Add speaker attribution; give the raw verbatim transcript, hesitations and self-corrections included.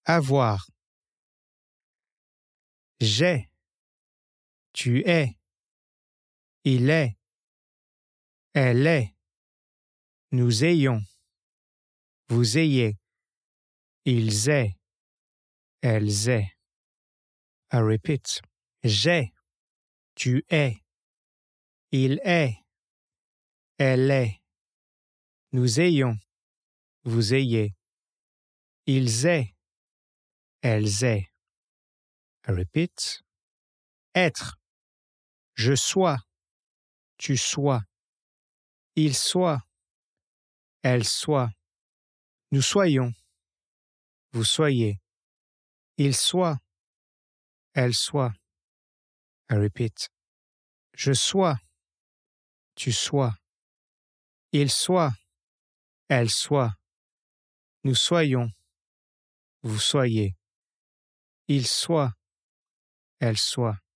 Speaker 1: avoir. J'ai, tu es, il est, elle est, nous ayons, vous ayez, ils aient, elles aient. I repeat. J'ai, tu es, il est, elle est, nous ayons, vous ayez, ils aient, elles aient. I repeat. Être, je sois, tu sois, il soit, elle soit, nous soyons, vous soyez, il soit, elle soit. I repeat. Je sois, tu sois, il soit, elle soit, nous soyons, vous soyez, il soit, elle soit.